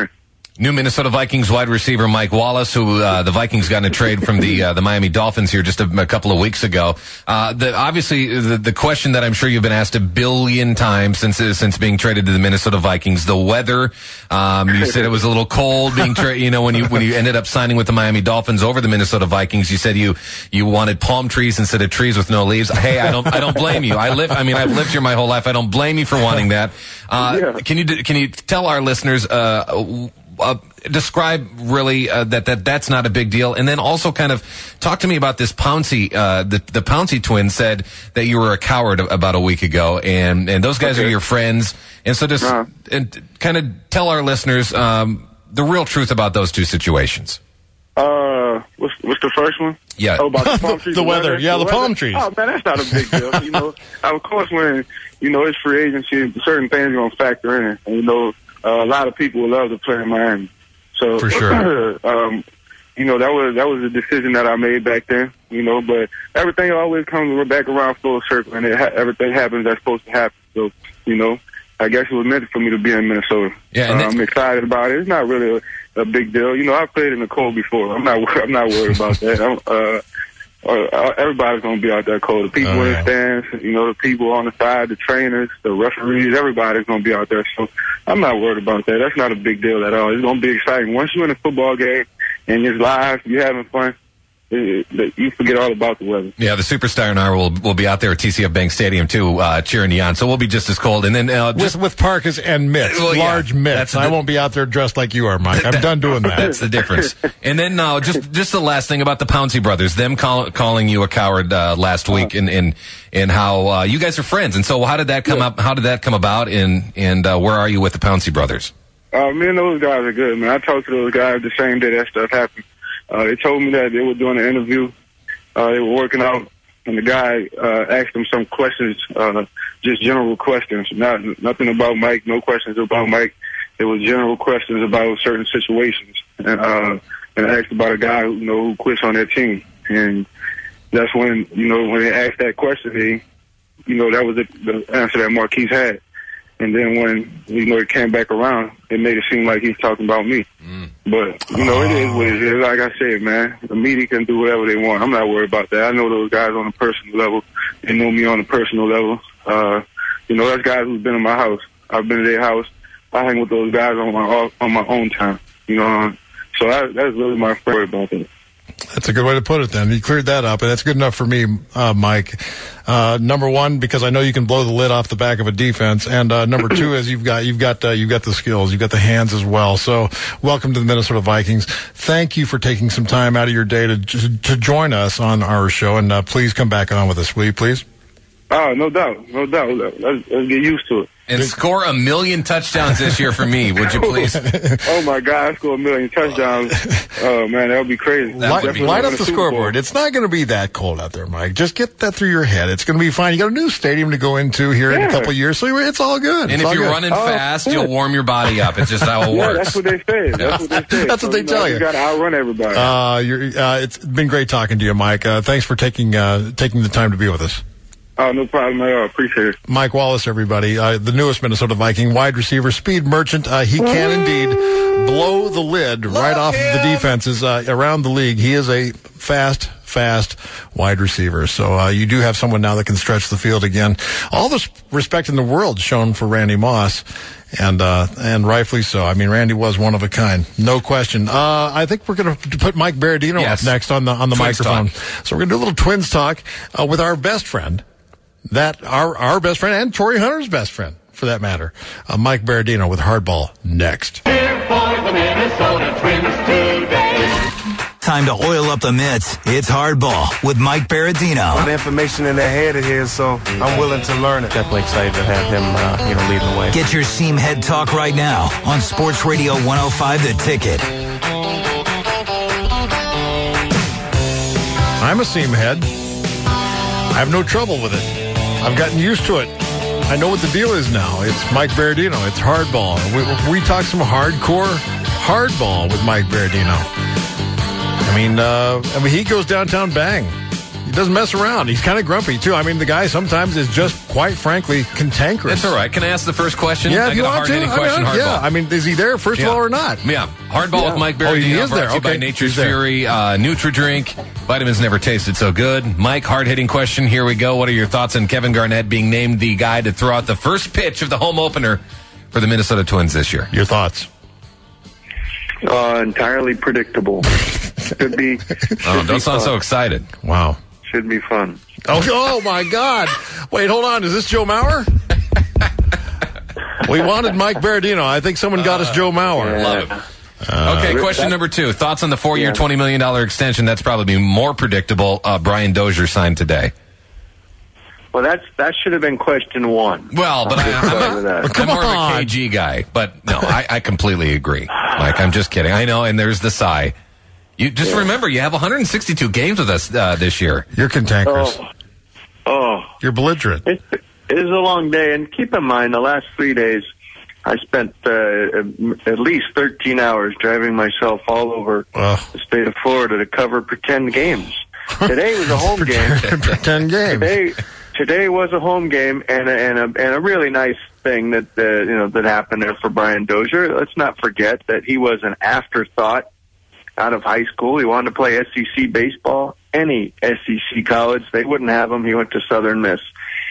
New Minnesota Vikings wide receiver Mike Wallace, who uh, the Vikings got in a trade from the uh, the Miami Dolphins here just a, a couple of weeks ago. Uh, the, obviously, the, the question that I'm sure you've been asked a billion times since since being traded to the Minnesota Vikings, the weather. Um, you said it was a little cold being tra- you know when you when you ended up signing with the Miami Dolphins over the Minnesota Vikings. You said you you wanted palm trees instead of trees with no leaves. Hey, I don't I don't blame you. I live. I mean, I've lived here my whole life. I don't blame you for wanting that. Uh, Yeah. Can you can you tell our listeners? Uh, Uh, describe really uh, that that that's not a big deal, and then also kind of talk to me about this Pouncey. Uh, the the Pouncey twins said that you were a coward about a week ago, and and those guys Okay. are your friends, and so just Uh-huh. and kind of tell our listeners um, the real truth about those two situations. Uh, what's what's the first one? Yeah. Oh, about the palm trees. The weather. Yeah, the palm trees. Oh man, that's not a big deal. You know, of course, when you know it's free agency, certain things are gonna factor in. And, you know, uh, a lot of people would love to play in Miami. So For sure. um, you know, that was that was a decision that I made back then. You know, but everything always comes back around full circle, and it ha- everything happens that's supposed to happen. So, you know, I guess it was meant for me to be in Minnesota. Yeah, and uh, that's- I'm excited about it. It's not really a, a big deal. You know, I've played in the cold before. I'm not. I'm not worried about that. I'm, uh, uh, everybody's gonna be out there cold. The people Oh, in yeah. the stands, you know, the people on the side, the trainers, the referees. Everybody's gonna be out there. So I'm not worried about that. That's not a big deal at all. It's gonna be exciting once you're in a football game and it's live. You're having fun. It, it, you forget all about the weather. Yeah, the superstar and I will will be out there at T C F Bank Stadium too, uh, cheering you on. So we'll be just as cold. And then uh, just With, with parkas and mitts, Well, yeah, large mitts. that's I the- won't be out there dressed like you are, Mike. I'm done doing that. That's the difference. And then uh, just just the last thing about the Pouncey brothers, them call, calling you a coward uh, last week, and and and how uh, you guys are friends. And so how did that come up? How did that come about? And and uh, where are you with the Pouncey brothers? Uh, me and those guys are good, man. I talked to those guys the same day that stuff happened. Uh, they told me that they were doing an interview. Uh, they were working out, and the guy uh, asked them some questions, uh, just general questions, not nothing about Mike, no questions about Mike. It was general questions about certain situations, and uh, and asked about a guy who, you know, who quits on their team. And that's when, you know, when they asked that question, they, you know, that was the, the answer that Marquise had. And then when, you know, it came back around, it made it seem like he's talking about me. Mm. But, you know, it is what it is. Like I said, man, the media can do whatever they want. I'm not worried about that. I know those guys on a personal level. They know me on a personal level. Uh, you know, that's guys who've been in my house. I've been to their house. I hang with those guys on my on my own time. You know, so I, that's really my story about that. That's a good way to put it then. You cleared that up, and that's good enough for me, uh, Mike. Uh, number one, because I know you can blow the lid off the back of a defense, and uh, number two is you've got you've got uh, you've got the skills, you've got the hands as well. So, welcome to the Minnesota Vikings. Thank you for taking some time out of your day to to join us on our show, and uh, please come back on with us, will you, please? Oh, no doubt, no doubt. Let's, let's get used to it. And score a million touchdowns this year for me, would you please? Oh my God, I score a million touchdowns. Oh man, that would be crazy. Light, would be light win up a the Super Bowl. scoreboard. It's not going to be that cold out there, Mike. Just get that through your head. It's going to be fine. You got a new stadium to go into here in a Yeah. couple of years, so it's all good. And It's if all you're good. running Oh, fast, good. you'll warm your body up. It's just how it Yeah, works. that's what they say. That's what they say. That's what So, they tell know, you. You got to outrun everybody. Uh, you're, uh, it's been great talking to you, Mike. Uh, thanks for taking uh, taking the time to be with us. Oh, no problem at all. Appreciate it. Mike Wallace, everybody, uh, the newest Minnesota Viking wide receiver, speed merchant. Uh, he can indeed blow the lid right off of the defenses uh, around the league. He is a fast, fast wide receiver. So uh, you do have someone now that can stretch the field again. All the respect in the world shown for Randy Moss. And, uh, and rightfully so. I mean, Randy was one of a kind. No question. Uh, I think we're going to put Mike Berardino Yes. up next on the, on the Twins microphone. talk. So we're going to do a little Twins talk, uh, with our best friend, that our, our best friend and Torrey Hunter's best friend, for that matter, uh, Mike Berardino with Hardball next. Here for the Minnesota Twins today. Time to oil up the mitts. It's Hardball with Mike Berardino. The information in their head of his, so I'm willing to learn it. Definitely excited to have him, uh, you know, leading the way. Get your seam head talk right now on Sports Radio one oh five The Ticket. I'm a seam head. I have no trouble with it. I've gotten used to it. I know what the deal is now. It's Mike Berardino. It's Hardball. We, we talk some hardcore hardball with Mike Berardino. I mean, uh, I mean, he goes downtown bang. He doesn't mess around. He's kind of grumpy, too. I mean, the guy sometimes is just, quite frankly, cantankerous. That's all right. Can I ask the first question? Yeah, I if you got a want to. hard-hitting I question, mean, hardball. yeah, I mean, is he there, first yeah. of all, or not? Yeah. Hardball Yeah. with Mike Oh, Berardino. he is brought there. to you by Okay. Nature's He's there. Fury. Uh, Nutri-Drink. Vitamins never tasted so good. Mike, hard-hitting question. Here we go. What are your thoughts on Kevin Garnett being named the guy to throw out the first pitch of the home opener for the Minnesota Twins this year? Your thoughts? Uh, entirely predictable. Should be. Oh, don't sound so excited. Wow. Should be fun. Oh, oh, my God. Wait, hold on. Is this Joe Mauer? We wanted Mike Berardino. I think someone got us Joe Mauer. Yeah. Love it. Okay, question number two. Thoughts on the four-year, Yeah. twenty million dollars extension? That's probably more predictable. Uh, Brian Dozier signed today. Well, that's that should have been question one. Well, but I, I'm, with a, that. I'm more of a K G guy. But no, I, I completely agree. Mike, I'm just kidding. I know, and there's the sigh. You just Yeah. remember, you have one hundred sixty-two games with us uh, this year. You're cantankerous. Oh, oh, You're belligerent. it, it is a long day, and keep in mind the last three days, I spent uh, at least thirteen hours driving myself all over Ugh. the state of Florida to cover pretend games. Today was a home game. Pretend game. Today, today was a home game, and a, and a and a really nice thing that uh, you know that happened there for Brian Dozier. Let's not forget that he was an afterthought out of high school. He wanted to play S E C baseball. Any S E C college, they wouldn't have him. He went to Southern Miss.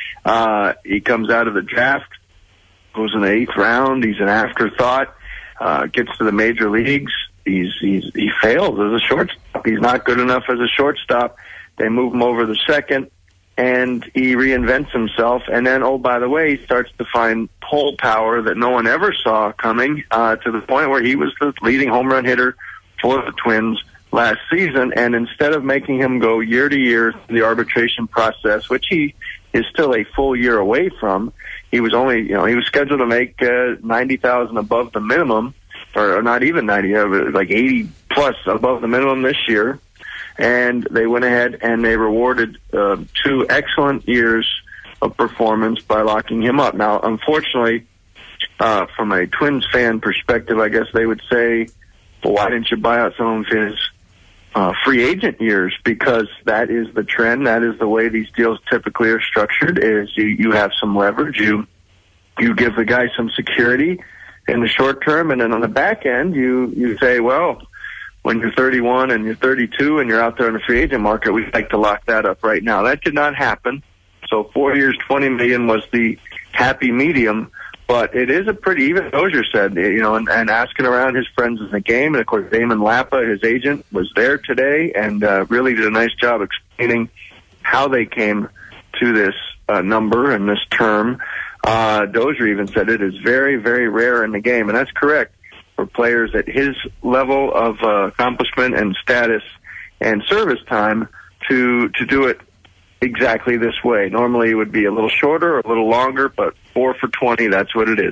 Uh, he comes out of the draft, goes in the eighth round. He's an afterthought. Uh, gets to the major leagues. He's he's he fails as a shortstop. He's not good enough as a shortstop. They move him over the second, and he reinvents himself. And then, oh, by the way, he starts to find pull power that no one ever saw coming, uh, to the point where he was the leading home run hitter for the Twins last season. And instead of making him go year to year through the arbitration process, which he is still a full year away from, he was only, you know, he was scheduled to make uh, ninety thousand above the minimum, or not even ninety, uh, like eighty plus above the minimum this year. And they went ahead and they rewarded uh, two excellent years of performance by locking him up. Now, unfortunately, uh, from a Twins fan perspective, I guess they would say, well, why didn't you buy out some of his uh, free agent years? Because that is the trend. That is the way these deals typically are structured, is you, you have some leverage. You, you give the guy some security in the short term, and then on the back end, you, you say, well, when you're thirty-one and you're thirty-two and you're out there in the free agent market, we'd like to lock that up right now. That did not happen. So four years, twenty million was the happy medium. But it is a pretty, even Dozier said, you know, and, and asking around his friends in the game. And of course, Damon Lappa, his agent, was there today and uh, really did a nice job explaining how they came to this uh, number and this term. Uh, Dozier even said it is very, very rare in the game. And that's correct. For players at his level of uh, accomplishment and status and service time to to do it exactly this way. Normally it would be a little shorter or a little longer, but four for twenty, that's what it is.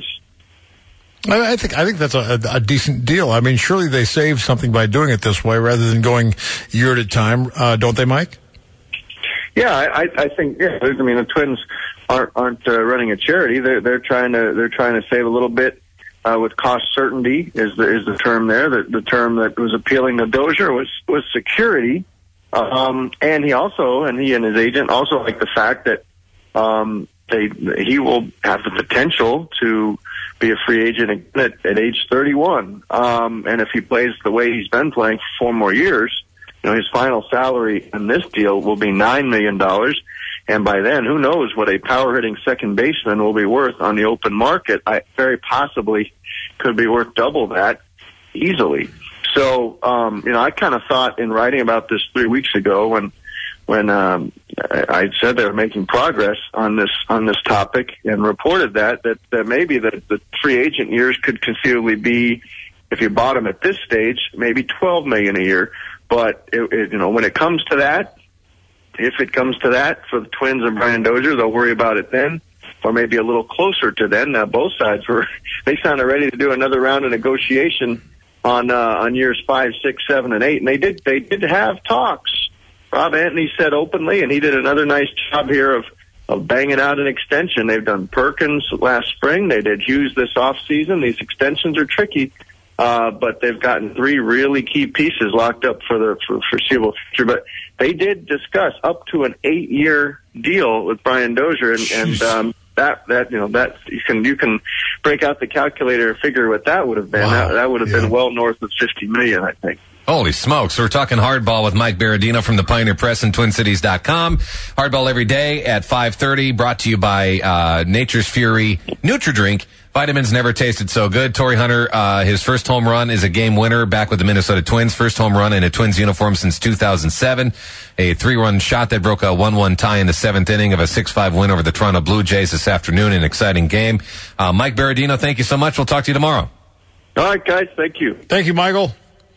I I think I think that's a, a decent deal. I mean, surely they save something by doing it this way rather than going year at a time, uh, don't they, Mike? Yeah, I, I think. Yeah, I mean, the Twins aren't aren't uh, running a charity. They're they're trying to they're trying to save a little bit. Uh, with cost certainty is the is the term there. The, the term that was appealing to Dozier was was security, um, and he also and he and his agent also like the fact that um, they he will have the potential to be a free agent again at, at age thirty-one, um, and if he plays the way he's been playing for four more years, you know, his final salary in this deal will be nine million dollars. And by then, who knows what a power-hitting second baseman will be worth on the open market. I very possibly could be worth double that easily. So, um, you know, I kind of thought in writing about this three weeks ago when when um, I said they were making progress on this on this topic and reported that, that, that maybe the, the free agent years could conceivably be, if you bought them at this stage, maybe twelve million dollars a year. But, it, it, you know, when it comes to that, if it comes to that for the Twins and Brian Dozier, they'll worry about it then, or maybe a little closer to then. Now, both sides were, they sounded ready to do another round of negotiation on, uh, on years five, six, seven, and eight. And they did, they did have talks. Rob Antony said openly, and he did another nice job here of, of banging out an extension. They've done Perkins last spring. They did Hughes this off season. These extensions are tricky. Uh, but they've gotten three really key pieces locked up for the for foreseeable future. But they did discuss up to an eight-year deal with Brian Dozier, and, and um, that that you know that you can you can break out the calculator and figure what that would have been. Wow. That, that would have Yeah. been well north of fifty million, I think. Holy smokes. We're talking hardball with Mike Berardino from the Pioneer Press and Twin Cities dot com. Hardball every day at five thirty, brought to you by uh, Nature's Fury NutriDrink. Vitamins never tasted so good. Torrey Hunter, uh, his first home run is a game winner back with the Minnesota Twins. First home run in a Twins uniform since two thousand seven. A three-run shot that broke a one one tie in the seventh inning of a six five win over the Toronto Blue Jays this afternoon. An exciting game. Uh, Mike Berardino, thank you so much. We'll talk to you tomorrow. All right, guys. Thank you. Thank you, Michael.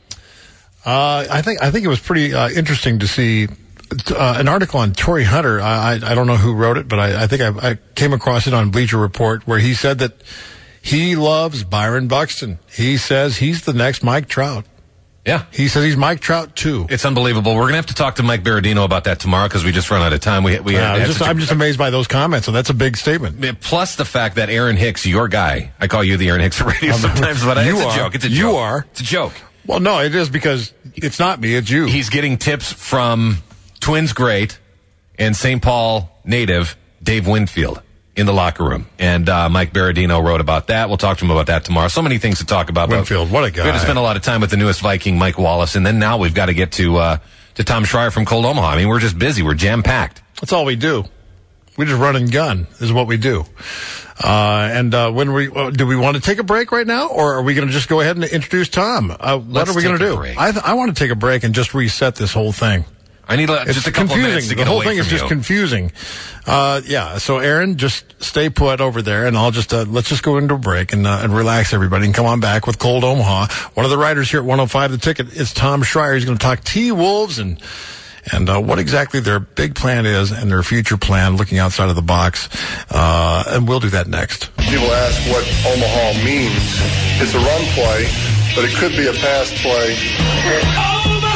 Uh, I think I think it was pretty uh, interesting to see uh, an article on Torrey Hunter. I, I I don't know who wrote it, but I, I think I, I came across it on Bleacher Report, where he said that he loves Byron Buxton. He says he's the next Mike Trout. Yeah. He says he's Mike Trout, too. It's unbelievable. We're going to have to talk to Mike Berardino about that tomorrow because we just run out of time. We, we Yeah, had, I'm just, such a- I'm just amazed by those comments, so that's a big statement. Plus the fact that Aaron Hicks, your guy, I call you the Aaron Hicks of radio sometimes, but You it's a are. joke. It's a You joke. are. It's a joke. Well, no, it is because it's not me, it's you. He's getting tips from Twins great and Saint Paul native Dave Winfield in the locker room. And uh, Mike Berardino wrote about that. We'll talk to him about that tomorrow. So many things to talk about. Winfield, what a guy. We had to spend a lot of time with the newest Viking, Mike Wallace, and then now we've got to get to uh, to Tom Schreier from Cold Omaha. I mean, we're just busy. We're jam-packed. That's all we do. We just run and gun is what we do. Uh, and uh, when we uh, do we want to take a break right now, or are we going to just go ahead and introduce Tom? Uh, what Let's are we going take to a do? break. I, th- I want to take a break and just reset this whole thing. I need uh, It's just a couple confusing. of minutes to get the whole away thing is from just you. confusing. Uh, yeah. So Aaron, just stay put over there, and I'll just uh, let's just go into a break and uh, and relax everybody, and come on back with Cold Omaha. One of the writers here at one oh five The Ticket is Tom Schreier. He's going to talk T-Wolves and and uh, what exactly their big plan is and their future plan, looking outside of the box. Uh, and we'll do that next. People ask what Omaha means. It's a run play, but it could be a pass play.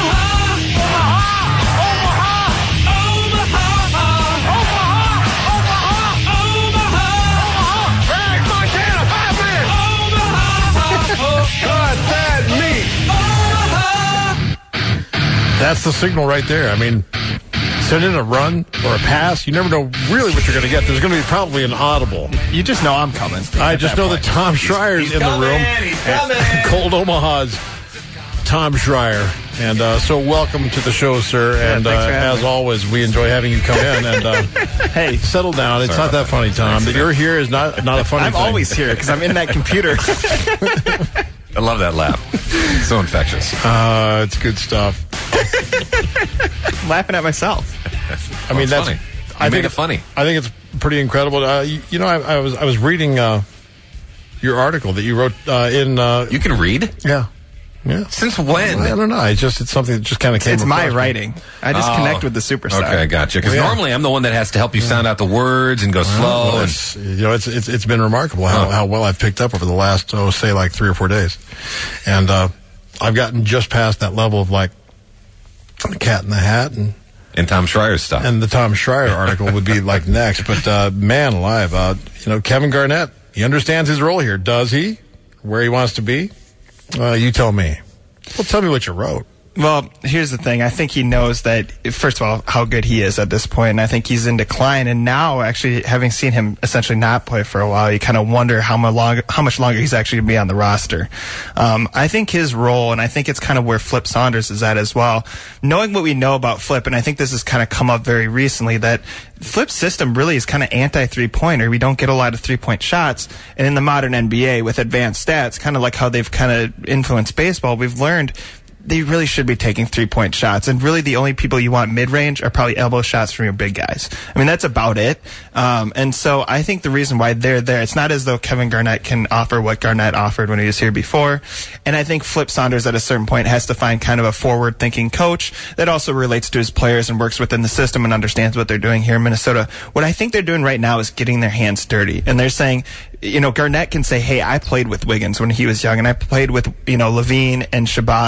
That's the signal right there. I mean, send in a run or a pass. You never know really what you're going to get. There's going to be probably an audible. You just know I'm coming. I just know that Tom Schreier's in the room. He's coming. Cold Omaha's Tom Schreier. And uh, so welcome to the show, sir. And uh, thanks for having as me. always, we enjoy having you come in. And uh, hey, settle down. It's Sorry not that about funny, Tom. That you're here is not not a funny I'm thing. always here because I'm in that computer. I love that laugh. So infectious. Uh, it's good stuff. I'm laughing at myself. I mean, it's that's funny. I You think made it it's funny. I think it's pretty incredible. Uh, you, you know, I, I was I was reading uh, your article that you wrote uh, in. Uh, You can read? yeah, yeah. Since when? I don't know. It's just it's something that just kind of came. It's my across me. writing. I just Oh. connect with the superstar. Okay, I gotcha. Because Well, yeah. normally I'm the one that has to help you sound out the words and go slow. Well, and it's, you know, it's, it's it's been remarkable how, Huh. how well I've picked up over the last, oh, say, like three or four days, and uh, I've gotten just past that level of like Cat in the Hat, and and Tom Schreier's stuff. and the Tom Schreier article would be like next. But uh, man, alive, uh, you know, Kevin Garnett, he understands his role here, does he? Where he wants to be? Uh, you tell me. Well, tell me what you wrote. Well, here's the thing. I think he knows that, first of all, how good he is at this point, and I think he's in decline. And now, actually, having seen him essentially not play for a while, you kind of wonder how much longer, how much longer he's actually going to be on the roster. Um, I think his role, and I think it's kind of where Flip Saunders is at as well, knowing what we know about Flip, and I think this has kind of come up very recently, that Flip's system really is kind of anti-three-pointer. We don't get a lot of three-point shots. And in the modern N B A, with advanced stats, kind of like how they've kind of influenced baseball, we've learned they really should be taking three-point shots. And really the only people you want mid-range are probably elbow shots from your big guys. I mean, that's about it. Um, and so I think the reason why they're there, it's not as though Kevin Garnett can offer what Garnett offered when he was here before. And I think Flip Saunders at a certain point has to find kind of a forward-thinking coach that also relates to his players and works within the system and understands what they're doing here in Minnesota. What I think they're doing right now is getting their hands dirty. And they're saying, you know, Garnett can say, hey, I played with Wiggins when he was young, and I played with, you know, Levine and Shabazz,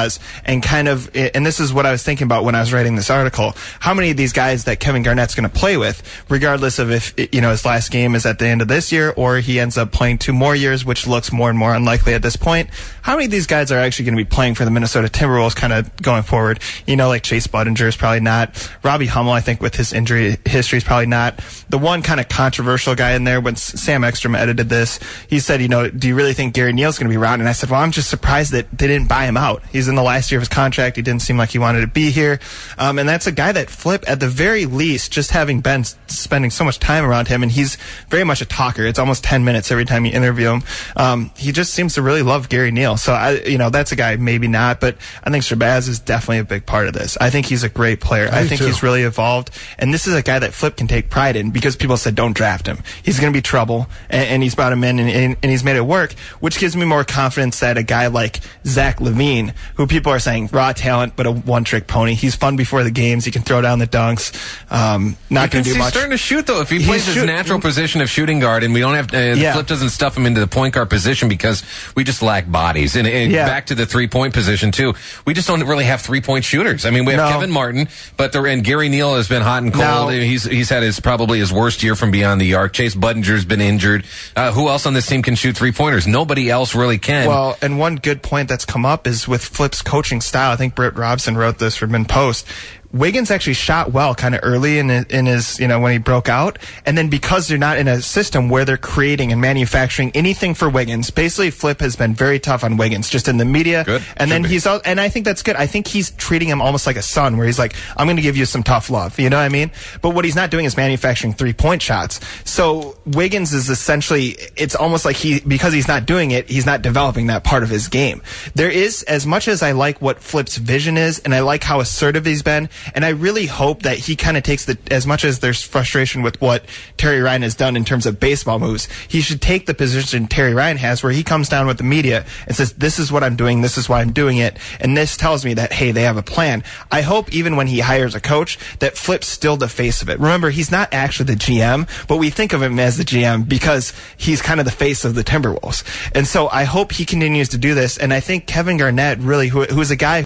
and kind of, and this is what I was thinking about when I was writing this article, how many of these guys that Kevin Garnett's going to play with, regardless of if, you know, his last game is at the end of this year or he ends up playing two more years, which looks more and more unlikely at this point. How many of these guys are actually going to be playing for the Minnesota Timberwolves kind of going forward? You know, like Chase Budinger is probably not. Robbie Hummel, I think, with his injury history is probably not. The one kind of controversial guy in there, when Sam Ekstrom edited this, he said, you know, do you really think Gary Neal's going to be around? And I said, well, I'm just surprised that they didn't buy him out. He's in the last year of his contract. He didn't seem like he wanted to be here. Um, and that's a guy that Flip, at the very least, just having been spending so much time around him, and he's very much a talker. It's almost ten minutes every time you interview him. Um, he just seems to really love Gary Neal. So, I, you know, that's a guy, maybe not, but I think Shabazz is definitely a big part of this. I think he's a great player. I, I think too. He's really evolved. And this is a guy that Flip can take pride in, because people said, don't draft him. He's going to be trouble. And, and he's brought him in, and, and, and he's made it work, which gives me more confidence that a guy like Zach LaVine, who people are saying raw talent, but a one-trick pony. He's fun before the games. He can throw down the dunks. Um, not going to do he's much. He's starting to shoot, though. If he plays he's his shoot- natural position of shooting guard, and we don't have, uh, yeah. Flip doesn't stuff him into the point guard position because we just lack bodies. And, and yeah. back to the three-point position, too. We just don't really have three-point shooters. I mean, we have no. Kevin Martin, but the, and Gary Neal has been hot and cold. No. He's he's had his probably his worst year from beyond the arc. Chase Budinger's been injured. Uh, who else on this team can shoot three-pointers? Nobody else really can. Well, and one good point that's come up is with Flip's coaching style. I think Britt Robson wrote this for Min Post. Wiggins actually shot well kind of early in in his, you know, when he broke out. And then because they're not in a system where they're creating and manufacturing anything for Wiggins, basically Flip has been very tough on Wiggins, just in the media. Good. And Should then be. he's out, and I think that's good. I think he's treating him almost like a son, where he's like, I'm going to give you some tough love. You know what I mean? But what he's not doing is manufacturing three-point shots. So Wiggins is essentially, it's almost like he, because he's not doing it, he's not developing that part of his game. There is, as much as I like what Flip's vision is, and I like how assertive he's been, and I really hope that he kind of takes the, as much as there's frustration with what Terry Ryan has done in terms of baseball moves, he should take the position Terry Ryan has, where he comes down with the media and says, this is what I'm doing, this is why I'm doing it, and this tells me that, hey, they have a plan. I hope even when he hires a coach, that Flip's still the face of it. Remember, he's not actually the G M, but we think of him as the G M because he's kind of the face of the Timberwolves. And so I hope he continues to do this, and I think Kevin Garnett really, who, who is a guy